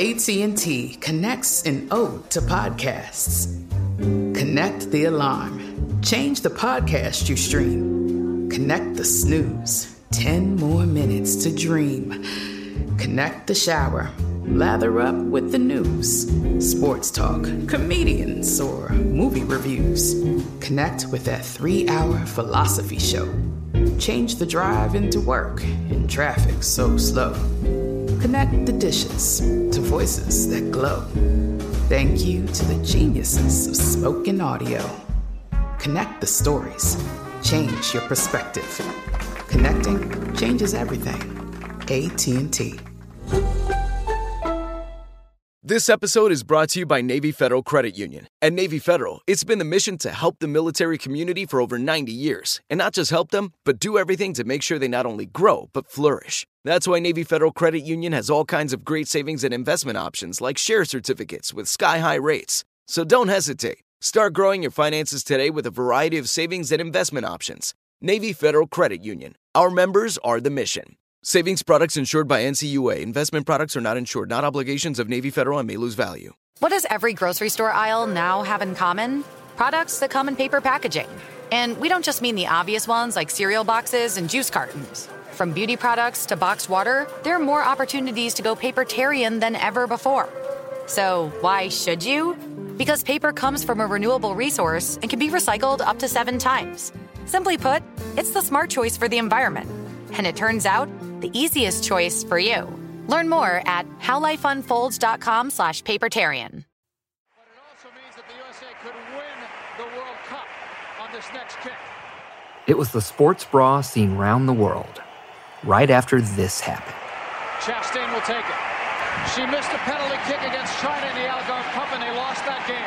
AT&T connects an ode to podcasts. Connect the alarm. Change the podcast you stream. Connect the snooze. 10 more minutes to dream. Connect the shower. Lather up with the news. Sports talk, comedians, or movie reviews. Connect with that 3-hour philosophy show. Change the drive into work in traffic so slow. Connect the dishes to voices that glow. Thank you to the geniuses of spoken audio. Connect the stories. Change your perspective. Connecting changes everything. AT&T. This episode is brought to you by Navy Federal Credit Union. At Navy Federal, it's been the mission to help the military community for over 90 years. And not just help them, but do everything to make sure they not only grow, but flourish. That's why Navy Federal Credit Union has all kinds of great savings and investment options like share certificates with sky-high rates. So don't hesitate. Start growing your finances today with a variety of savings and investment options. Navy Federal Credit Union. Our members are the mission. Savings products insured by NCUA. Investment products are not insured, not obligations of Navy Federal and may lose value. What does every grocery store aisle now have in common? Products that come in paper packaging. And we don't just mean the obvious ones like cereal boxes and juice cartons. From beauty products to boxed water, there are more opportunities to go papertarian than ever before. So why should you? Because paper comes from a renewable resource and can be recycled up to 7 times. Simply put, it's the smart choice for the environment. And it turns out, the easiest choice for you. Learn more at howlifeunfolds.com/papertarian. But it also means that the USA could win the World Cup on this next kick. It was the sports bra seen round the world, right after this happened. Chastain will take it. She missed a penalty kick against China in the Algarve Cup, and they lost that game.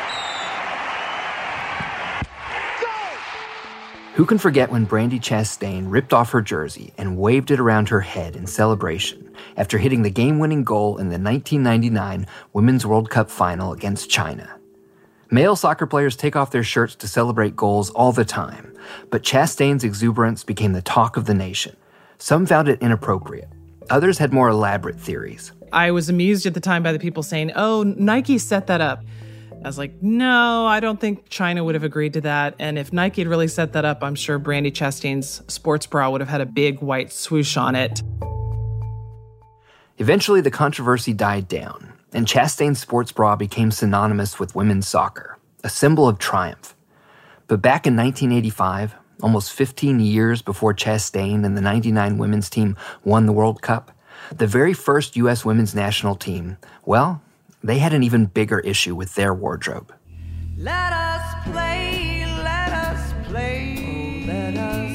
Who can forget when Brandi Chastain ripped off her jersey and waved it around her head in celebration after hitting the game-winning goal in the 1999 Women's World Cup final against China? Male soccer players take off their shirts to celebrate goals all the time, but Chastain's exuberance became the talk of the nation. Some found it inappropriate. Others had more elaborate theories. I was amused at the time by the people saying, oh, Nike set that up. I was like, no, I don't think China would have agreed to that. And if Nike had really set that up, I'm sure Brandi Chastain's sports bra would have had a big white swoosh on it. Eventually, the controversy died down, and Chastain's sports bra became synonymous with women's soccer, a symbol of triumph. But back in 1985, almost 15 years before Chastain and the 99 women's team won the World Cup, the very first U.S. women's national team, well, they had an even bigger issue with their wardrobe. Let us play, let us play, let us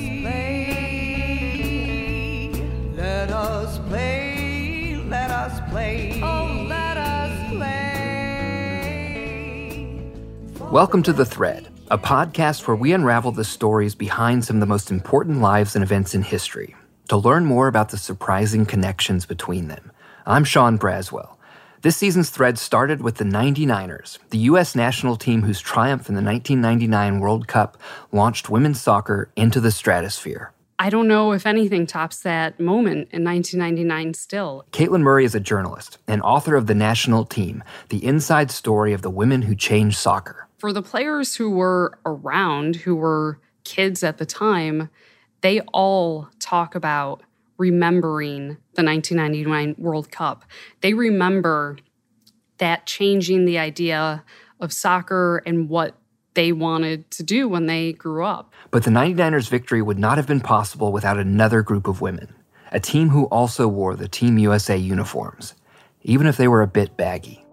play, let us play, let us play, oh, let us play. Welcome to The Thread, a podcast where we unravel the stories behind some of the most important lives and events in history, to learn more about the surprising connections between them. I'm Sean Braswell. This season's thread started with the 99ers, the U.S. national team whose triumph in the 1999 World Cup launched women's soccer into the stratosphere. I don't know if anything tops that moment in 1999 still. Caitlin Murray is a journalist and author of The National Team, the inside story of the women who changed soccer. For the players who were around, who were kids at the time, they all talk about remembering the 1999 World Cup. They remember that changing the idea of soccer and what they wanted to do when they grew up. But the 99ers' victory would not have been possible without another group of women, a team who also wore the Team USA uniforms, even if they were a bit baggy.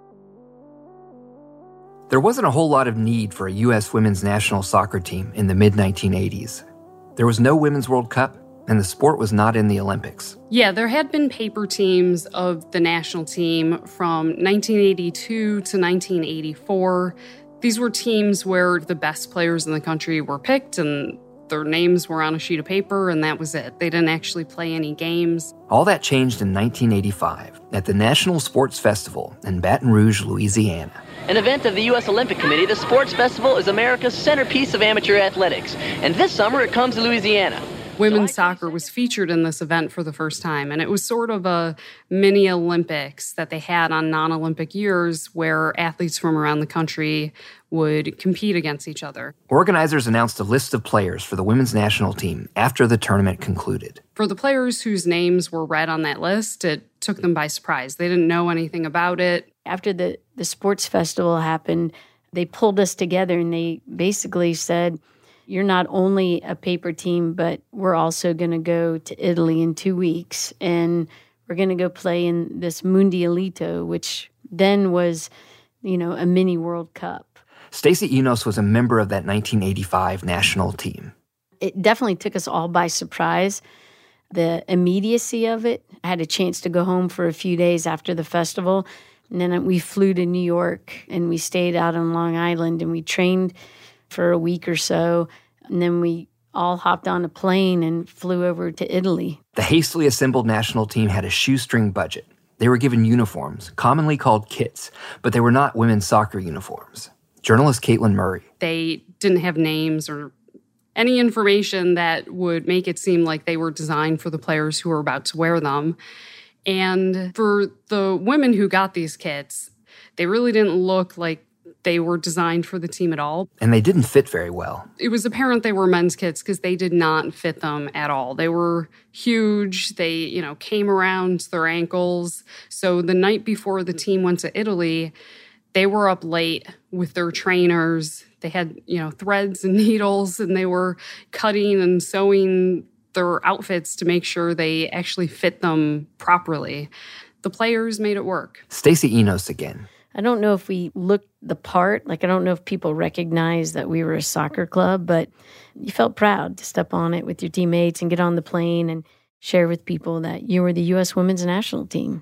There wasn't a whole lot of need for a U.S. women's national soccer team in the mid-1980s. There was no Women's World Cup, and the sport was not in the Olympics. Yeah, there had been paper teams of the national team from 1982 to 1984. These were teams where the best players in the country were picked and their names were on a sheet of paper, and that was it. They didn't actually play any games. All that changed in 1985 at the National Sports Festival in Baton Rouge, Louisiana. An event of the U.S. Olympic Committee, the Sports Festival is America's centerpiece of amateur athletics. And this summer it comes to Louisiana. women's soccer was featured in this event for the first time. And it was sort of a mini Olympics that they had on non-Olympic years where athletes from around the country would compete against each other. Organizers announced a list of players for the women's national team after the tournament concluded. For the players whose names were read on that list, it took them by surprise. They didn't know anything about it. After the sports festival happened, they pulled us together and they basically said, you're not only a paper team, but we're also going to go to Italy in 2 weeks, and we're going to go play in this Mundialito, which then was, a mini World Cup. Stacey Enos was a member of that 1985 national team. It definitely took us all by surprise, the immediacy of it. I had a chance to go home for a few days after the festival, and then we flew to New York, and we stayed out on Long Island, and we trained for a week or so, and then we all hopped on a plane and flew over to Italy. The hastily assembled national team had a shoestring budget. They were given uniforms, commonly called kits, but they were not women's soccer uniforms. Journalist Caitlin Murray. They didn't have names or any information that would make it seem like they were designed for the players who were about to wear them. And for the women who got these kits, they really didn't look like they were designed for the team at all. And they didn't fit very well. It was apparent they were men's kits because they did not fit them at all. They were huge. They, came around their ankles. So the night before the team went to Italy, they were up late with their trainers. They had, threads and needles, and they were cutting and sewing their outfits to make sure they actually fit them properly. The players made it work. Stacey Enos again. I don't know if we looked the part. I don't know if people recognized that we were a soccer club, but you felt proud to step on it with your teammates and get on the plane and share with people that you were the U.S. women's national team.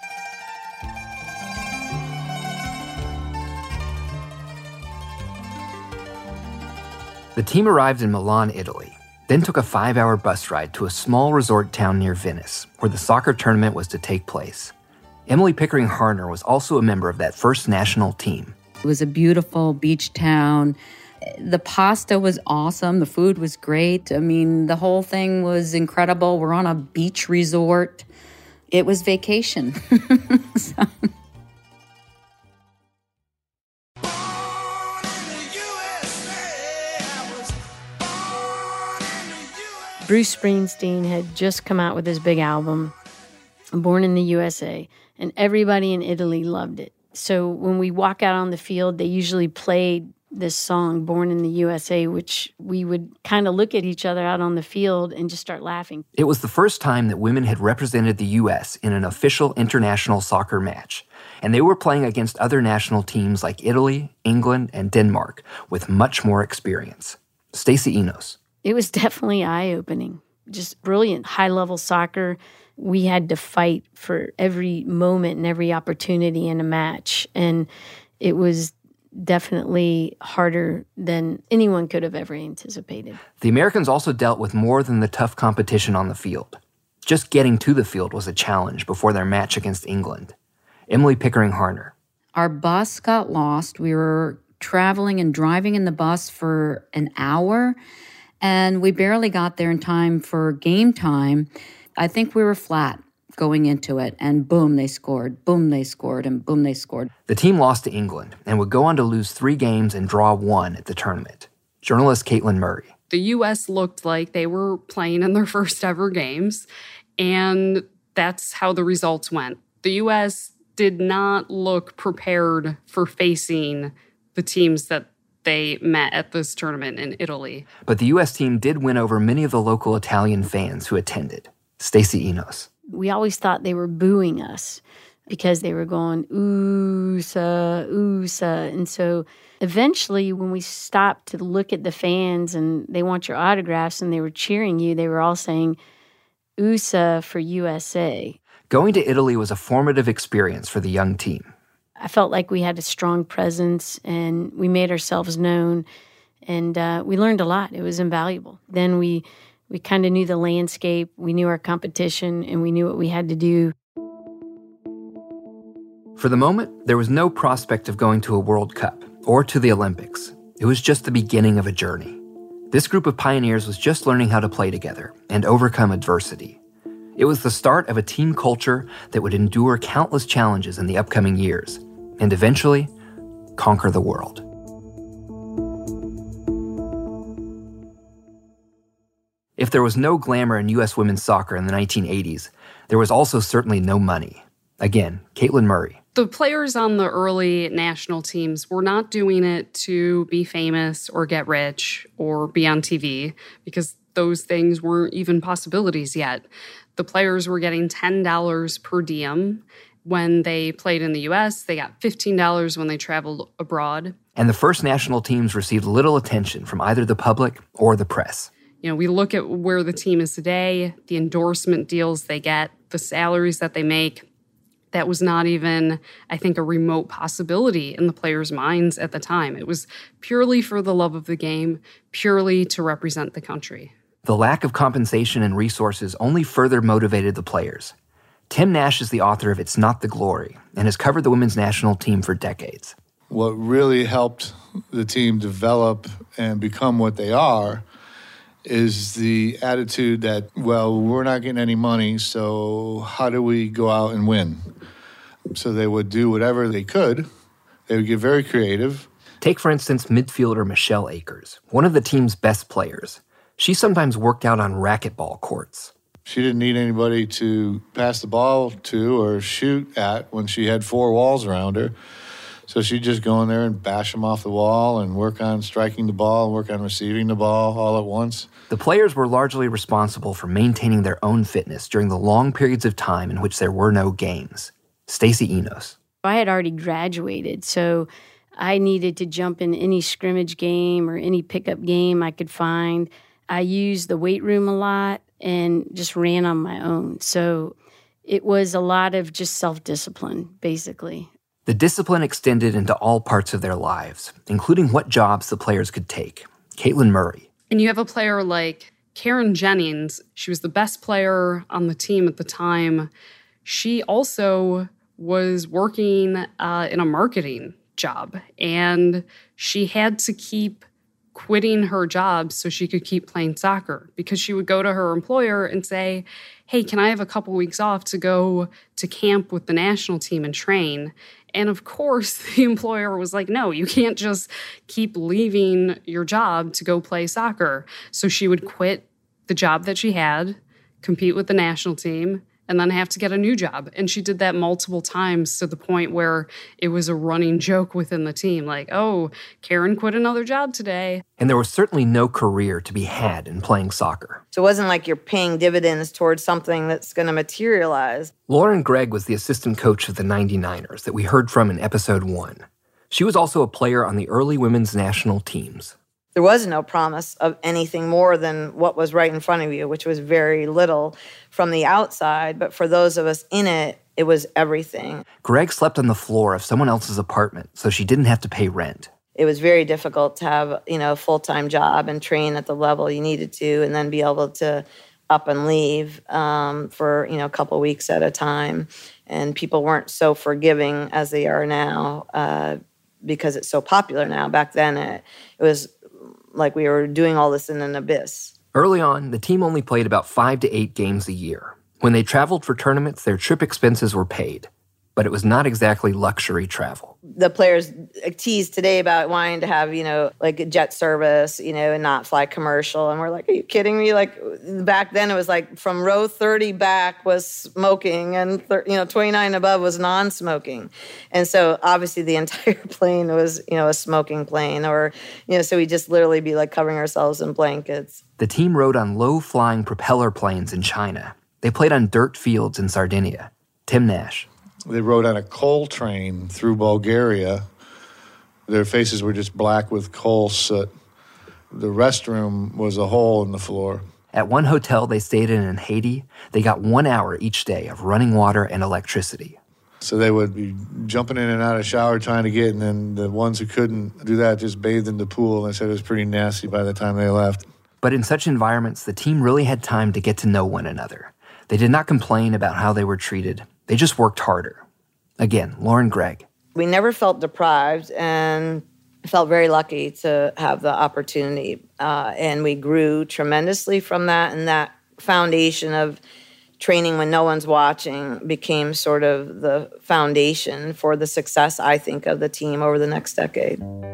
The team arrived in Milan, Italy, then took a 5-hour bus ride to a small resort town near Venice, where the soccer tournament was to take place. Emily Pickering Harner was also a member of that first national team. It was a beautiful beach town. The pasta was awesome. The food was great. The whole thing was incredible. We're on a beach resort. It was vacation. So. Bruce Springsteen had just come out with his big album, Born in the USA, and everybody in Italy loved it. So when we walk out on the field, they usually played this song, Born in the USA, which we would kind of look at each other out on the field and just start laughing. It was the first time that women had represented the U.S. in an official international soccer match, and they were playing against other national teams like Italy, England, and Denmark with much more experience. Stacey Enos. It was definitely eye-opening. Just brilliant, high-level soccer. We had to fight for every moment and every opportunity in a match. And it was definitely harder than anyone could have ever anticipated. The Americans also dealt with more than the tough competition on the field. Just getting to the field was a challenge before their match against England. Emily Pickering Harner. Our bus got lost. We were traveling and driving in the bus for an hour, and we barely got there in time for game time. I think we were flat going into it, and boom, they scored, and boom, they scored. The team lost to England and would go on to lose 3 games and draw 1 at the tournament. Journalist Caitlin Murray. The U.S. looked like they were playing in their first ever games, and that's how the results went. The U.S. did not look prepared for facing the teams that they met at this tournament in Italy. But the U.S. team did win over many of the local Italian fans who attended. Stacey Enos. We always thought they were booing us because they were going, "Oosa, oosa." And so eventually when we stopped to look at the fans and they want your autographs and they were cheering you, they were all saying, "USA for USA." Going to Italy was a formative experience for the young team. I felt like we had a strong presence and we made ourselves known, and we learned a lot. It was invaluable. Then we kind of knew the landscape, we knew our competition, and we knew what we had to do. For the moment, there was no prospect of going to a World Cup or to the Olympics. It was just the beginning of a journey. This group of pioneers was just learning how to play together and overcome adversity. It was the start of a team culture that would endure countless challenges in the upcoming years and eventually conquer the world. If there was no glamour in U.S. women's soccer in the 1980s, there was also certainly no money. Again, Caitlin Murray. The players on the early national teams were not doing it to be famous or get rich or be on TV, because those things weren't even possibilities yet. The players were getting $10 per diem when they played in the U.S. They got $15 when they traveled abroad. And the first national teams received little attention from either the public or the press. We look at where the team is today, the endorsement deals they get, the salaries that they make. That was not even, I think, a remote possibility in the players' minds at the time. It was purely for the love of the game, purely to represent the country. The lack of compensation and resources only further motivated the players. Tim Nash is the author of It's Not the Glory and has covered the women's national team for decades. What really helped the team develop and become what they are is the attitude that, well, we're not getting any money, so how do we go out and win? So they would do whatever they could. They would get very creative. Take, for instance, midfielder Michelle Akers, one of the team's best players. She sometimes worked out on racquetball courts. She didn't need anybody to pass the ball to or shoot at when she had four walls around her. So she'd just go in there and bash them off the wall and work on striking the ball and work on receiving the ball all at once. The players were largely responsible for maintaining their own fitness during the long periods of time in which there were no games. Stacey Enos. I had already graduated, so I needed to jump in any scrimmage game or any pickup game I could find. I used the weight room a lot and just ran on my own. So it was a lot of just self-discipline, basically. The discipline extended into all parts of their lives, including what jobs the players could take. Caitlin Murray. And you have a player like Karen Jennings. She was the best player on the team at the time. She also was working in a marketing job, and she had to keep quitting her job so she could keep playing soccer, because she would go to her employer and say, hey, can I have a couple weeks off to go to camp with the national team and train? And of course, the employer was like, no, you can't just keep leaving your job to go play soccer. So she would quit the job that she had, compete with the national team, and then have to get a new job. And she did that multiple times to the point where it was a running joke within the team. Like, oh, Karen quit another job today. And there was certainly no career to be had in playing soccer. So it wasn't like you're paying dividends towards something that's going to materialize. Lauren Gregg was the assistant coach of the 99ers that we heard from in episode 1. She was also a player on the early women's national teams. There was no promise of anything more than what was right in front of you, which was very little from the outside. But for those of us in it, it was everything. Gregg slept on the floor of someone else's apartment, so she didn't have to pay rent. It was very difficult to have, a full-time job and train at the level you needed to, and then be able to up and leave for, a couple of weeks at a time. And people weren't so forgiving as they are now because it's so popular now. Back then, it was like we were doing all this in an abyss. Early on, the team only played about 5 to 8 games a year. When they traveled for tournaments, their trip expenses were paid. But it was not exactly luxury travel. The players tease today about wanting to have, like a jet service, and not fly commercial. And we're like, are you kidding me? Like back then it was like from row 30 back was smoking and, 29 above was non-smoking. And so obviously the entire plane was, a smoking plane or, so we just literally be like covering ourselves in blankets. The team rode on low-flying propeller planes in China. They played on dirt fields in Sardinia. Tim Nash. They rode on a coal train through Bulgaria. Their faces were just black with coal soot. The restroom was a hole in the floor. At one hotel they stayed in Haiti, they got 1 hour each day of running water and electricity. So they would be jumping in and out of the shower trying to get, and then the ones who couldn't do that just bathed in the pool. And they said it was pretty nasty by the time they left. But in such environments, the team really had time to get to know one another. They did not complain about how they were treated. They just worked harder. Again, Lauren Gregg. We never felt deprived, and I felt very lucky to have the opportunity. And we grew tremendously from that. And that foundation of training when no one's watching became sort of the foundation for the success, I think, of the team over the next decade.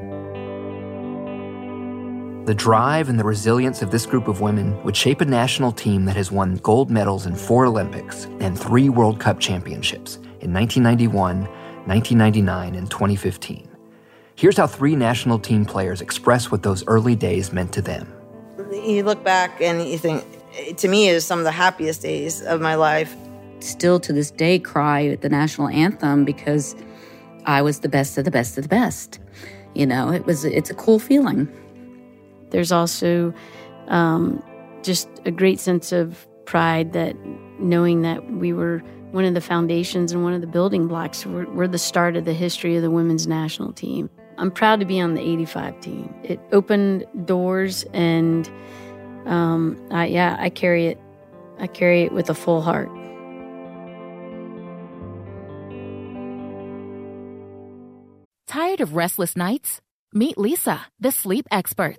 The drive and the resilience of this group of women would shape a national team that has won gold medals in 4 Olympics and 3 World Cup championships in 1991, 1999, and 2015. Here's how 3 national team players express what those early days meant to them. You look back and you think, to me, it was some of the happiest days of my life. Still to this day cry at the national anthem because I was the best of the best of the best. You know, it's a cool feeling. There's also just a great sense of pride that knowing that we were one of the foundations and one of the building blocks. We're the start of the history of the women's national team. I'm proud to be on the 85 team. It opened doors, and I carry it. I carry it with a full heart. Tired of restless nights? Meet Leesa, the sleep experts.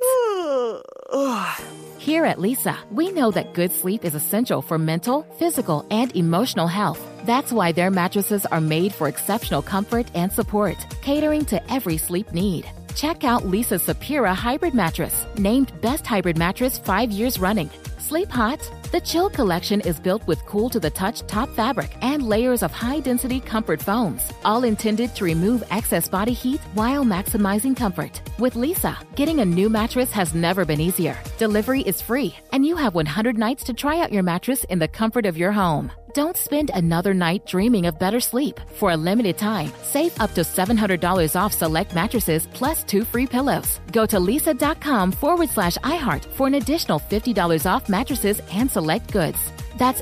Here at Leesa, we know that good sleep is essential for mental, physical, and emotional health. That's why their mattresses are made for exceptional comfort and support, catering to every sleep need. Check out Leesa's Sapira Hybrid Mattress, named Best Hybrid Mattress 5 years running. Sleep hot? The Chill Collection is built with cool-to-the-touch top fabric and layers of high-density comfort foams, all intended to remove excess body heat while maximizing comfort. With Leesa, getting a new mattress has never been easier. Delivery is free, and you have 100 nights to try out your mattress in the comfort of your home. Don't spend another night dreaming of better sleep. For a limited time, save up to $700 off select mattresses plus 2 free pillows. Go to leesa.com/iHeart for an additional $50 off mattresses and select goods. That's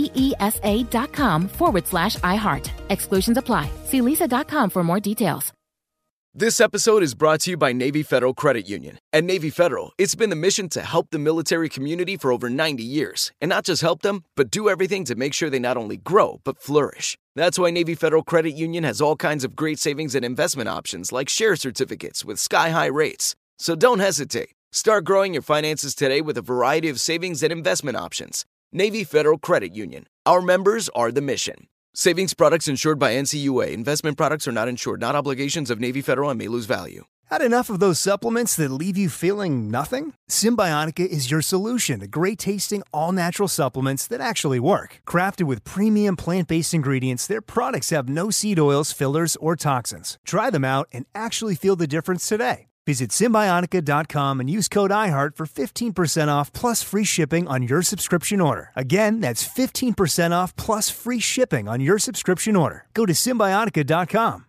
LEESA.com/iHeart. Exclusions apply. See leesa.com for more details. This episode is brought to you by Navy Federal Credit Union. At Navy Federal, it's been the mission to help the military community for over 90 years. And not just help them, but do everything to make sure they not only grow, but flourish. That's why Navy Federal Credit Union has all kinds of great savings and investment options like share certificates with sky-high rates. So don't hesitate. Start growing your finances today with a variety of savings and investment options. Navy Federal Credit Union. Our members are the mission. Savings products insured by NCUA. Investment products are not insured, not obligations of Navy Federal and may lose value. Had enough of those supplements that leave you feeling nothing? Symbiotica is your solution to great-tasting, all-natural supplements that actually work. Crafted with premium plant-based ingredients, their products have no seed oils, fillers, or toxins. Try them out and actually feel the difference today. Visit Symbiotica.com and use code iHeart for 15% off plus free shipping on your subscription order. Again, that's 15% off plus free shipping on your subscription order. Go to Symbiotica.com,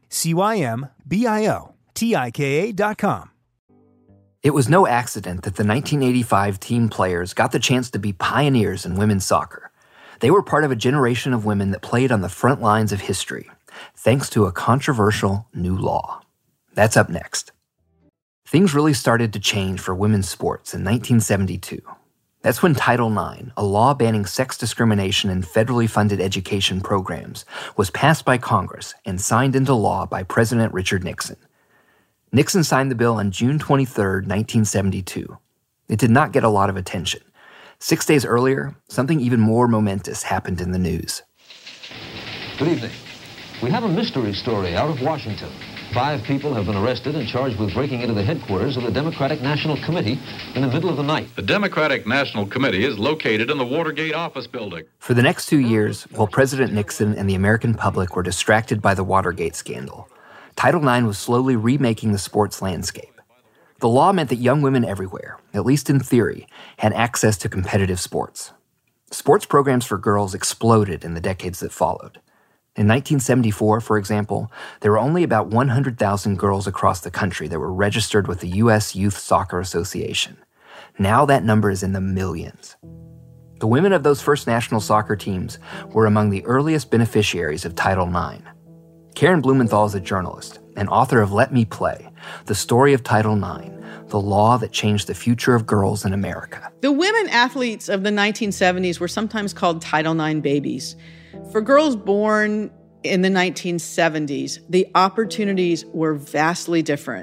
Symbiotika.com. It was no accident that the 1985 team players got the chance to be pioneers in women's soccer. They were part of a generation of women that played on the front lines of history, thanks to a controversial new law. That's up next. Things really started to change for women's sports in 1972. That's when Title IX, a law banning sex discrimination in federally funded education programs, was passed by Congress and signed into law by President Richard Nixon. Nixon signed the bill on June 23, 1972. It did not get a lot of attention. 6 days earlier, something even more momentous happened in the news. Good evening. We have a mystery story out of Washington. 5 people have been arrested and charged with breaking into the headquarters of the Democratic National Committee in the middle of the night. The Democratic National Committee is located in the Watergate office building. For the next 2 years, while President Nixon and the American public were distracted by the Watergate scandal, Title IX was slowly remaking the sports landscape. The law meant that young women everywhere, at least in theory, had access to competitive sports. Sports programs for girls exploded in the decades that followed. In 1974, for example, there were only about 100,000 girls across the country that were registered with the U.S. Youth Soccer Association. Now that number is in the millions. The women of those first national soccer teams were among the earliest beneficiaries of Title IX. Karen Blumenthal is a journalist and author of Let Me Play, the story of Title IX, the law that changed the future of girls in America. The women athletes of the 1970s were sometimes called Title IX babies. For girls born in the 1970s, the opportunities were vastly different.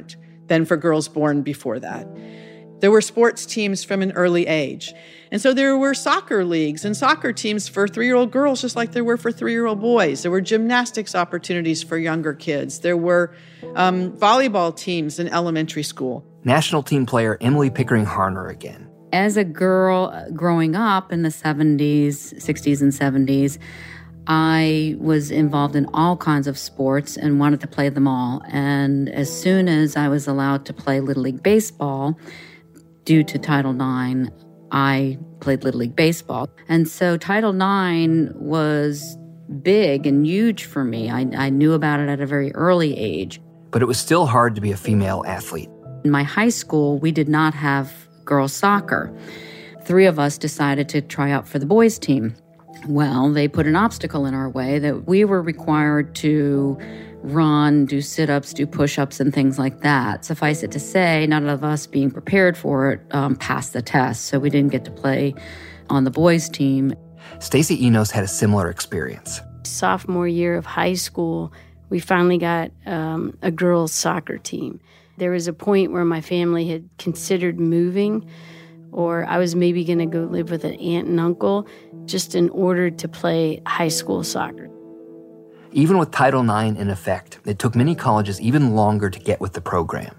than for girls born before that. There were sports teams from an early age. And so there were soccer leagues and soccer teams for 3-year-old girls, just like there were for 3-year-old boys. There were gymnastics opportunities for younger kids. There were volleyball teams in elementary school. National team player Emily Pickering Harner again. As a girl growing up in the 70s, 60s, and 70s, I was involved in all kinds of sports and wanted to play them all. And as soon as I was allowed to play Little League Baseball, due to Title IX, I played Little League Baseball. And so Title IX was big and huge for me. I knew about it at a very early age. But it was still hard to be a female athlete. In my high school, we did not have girls soccer. 3 of us decided to try out for the boys team. Well, they put an obstacle in our way that we were required to run, do sit-ups, do push-ups, and things like that. Suffice it to say, none of us being prepared for it passed the test, so we didn't get to play on the boys' team. Stacey Enos had a similar experience. Sophomore year of high school, we finally got a girls' soccer team. There was a point where my family had considered moving, or I was maybe going to go live with an aunt and uncle just in order to play high school soccer. Even with Title IX in effect, it took many colleges even longer to get with the program.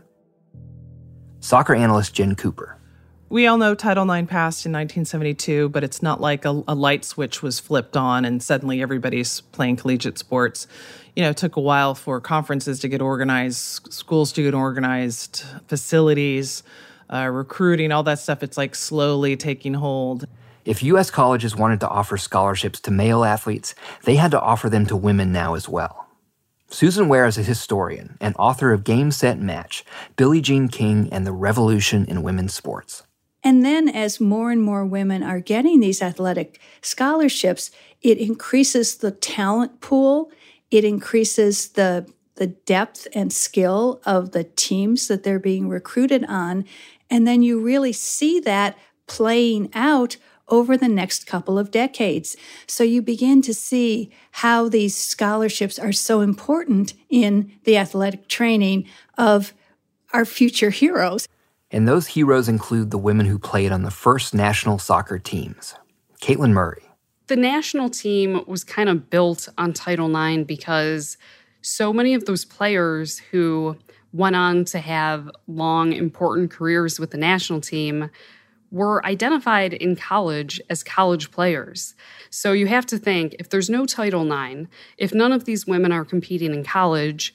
Soccer analyst Jen Cooper. We all know Title IX passed in 1972, but it's not like a light switch was flipped on and suddenly everybody's playing collegiate sports. It took a while for conferences to get organized, schools to get organized, facilities, recruiting, all that stuff. It's like slowly taking hold. If U.S. colleges wanted to offer scholarships to male athletes, they had to offer them to women now as well. Susan Ware is a historian and author of Game, Set, Match, Billie Jean King and the Revolution in Women's Sports. And then as more and more women are getting these athletic scholarships, it increases the talent pool. It increases the depth and skill of the teams that they're being recruited on. And then you really see that playing out over the next couple of decades. So you begin to see how these scholarships are so important in the athletic training of our future heroes. And those heroes include the women who played on the first national soccer teams. Caitlin Murray. The national team was kind of built on Title IX because so many of those players who went on to have long, important careers with the national team were identified in college as college players. So you have to think, if there's no Title IX, if none of these women are competing in college,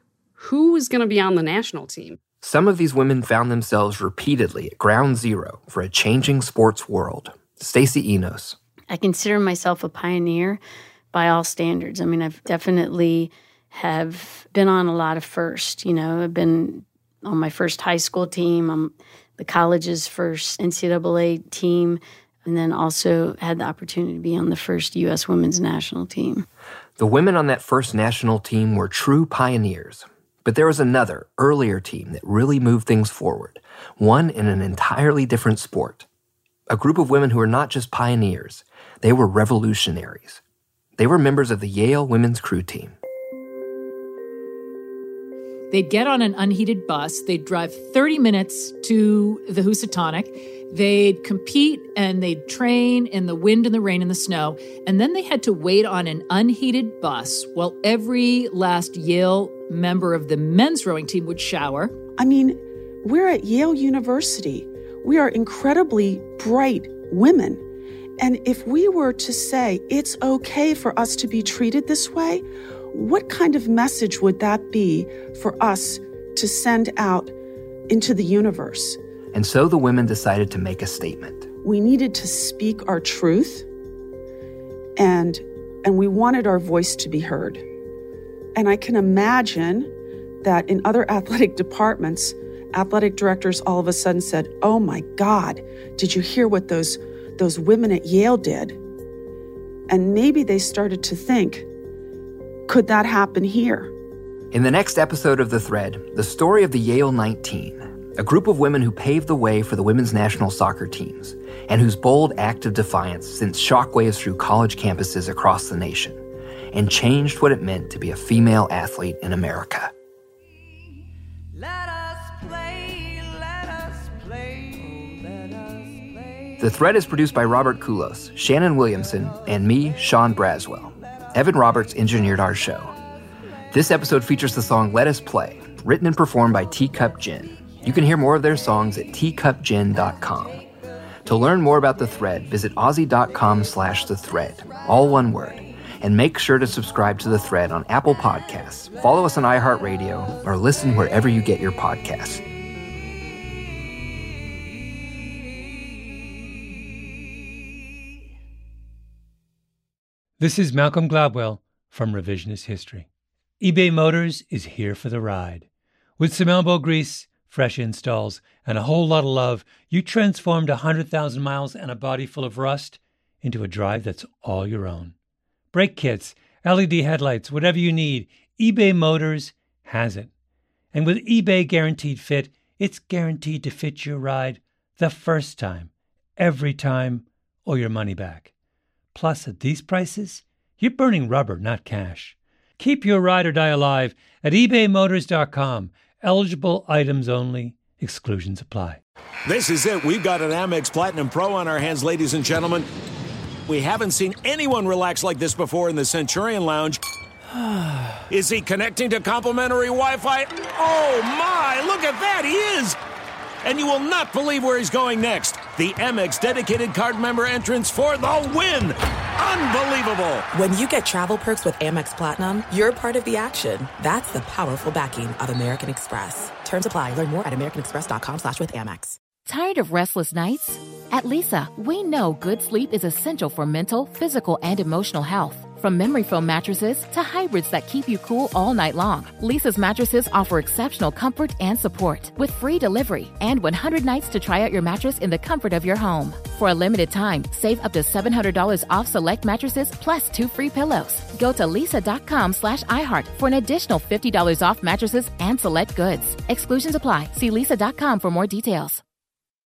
who is going to be on the national team? Some of these women found themselves repeatedly at ground zero for a changing sports world. Stacey Enos. I consider myself a pioneer by all standards. I mean, I've definitely have been on a lot of firsts. I've been on my first high school team. I'm the college's first NCAA team, and then also had the opportunity to be on the first U.S. women's national team. The women on that first national team were true pioneers. But there was another, earlier team that really moved things forward, one in an entirely different sport. A group of women who were not just pioneers, they were revolutionaries. They were members of the Yale women's crew team. They'd get on an unheated bus. They'd drive 30 minutes to the Housatonic. They'd compete and they'd train in the wind and the rain and the snow. And then they had to wait on an unheated bus while every last Yale member of the men's rowing team would shower. I mean, we're at Yale University. We are incredibly bright women. And if we were to say it's okay for us to be treated this way, what kind of message would that be for us to send out into the universe? And so the women decided to make a statement. We needed to speak our truth, and we wanted our voice to be heard. And I can imagine that in other athletic departments, athletic directors all of a sudden said, "Oh my God, did you hear what those women at Yale did?" And maybe they started to think, could that happen here? In the next episode of The Thread, the story of the Yale 19, a group of women who paved the way for the women's national soccer teams and whose bold act of defiance sent shockwaves through college campuses across the nation and changed what it meant to be a female athlete in America. Let us The Thread is produced by Robert Kulos, Shannon Williamson, and me, Sean Braswell. Evan Roberts engineered our show. This episode features the song Let Us Play, written and performed by Teacup Gin. You can hear more of their songs at teacupgin.com. To learn more about The Thread, visit aussie.com/thethread, all one word. And make sure to subscribe to The Thread on Apple Podcasts, follow us on iHeartRadio, or listen wherever you get your podcasts. This is Malcolm Gladwell from Revisionist History. eBay Motors is here for the ride. With some elbow grease, fresh installs, and a whole lot of love, you transformed 100,000 miles and a body full of rust into a drive that's all your own. Brake kits, LED headlights, whatever you need, eBay Motors has it. And with eBay Guaranteed Fit, it's guaranteed to fit your ride the first time, every time, or your money back. Plus, at these prices, you're burning rubber, not cash. Keep your ride or die alive at ebaymotors.com. Eligible items only. Exclusions apply. This is it. We've got an Amex Platinum Pro on our hands, ladies and gentlemen. We haven't seen anyone relax like this before in the Centurion Lounge. Is he connecting to complimentary Wi-Fi? Oh, my! Look at that! He is! And you will not believe where he's going next. The Amex dedicated card member entrance for the win. Unbelievable. When you get travel perks with Amex Platinum, you're part of the action. That's the powerful backing of American Express. Terms apply. Learn more at americanexpress.com/withAmex. Tired of restless nights? At Leesa, we know good sleep is essential for mental, physical, and emotional health. From memory foam mattresses to hybrids that keep you cool all night long, Leesa's mattresses offer exceptional comfort and support with free delivery and 100 nights to try out your mattress in the comfort of your home. For a limited time, save up to $700 off select mattresses plus 2 free pillows. Go to leesa.com/iHeart for an additional $50 off mattresses and select goods. Exclusions apply. See leesa.com for more details.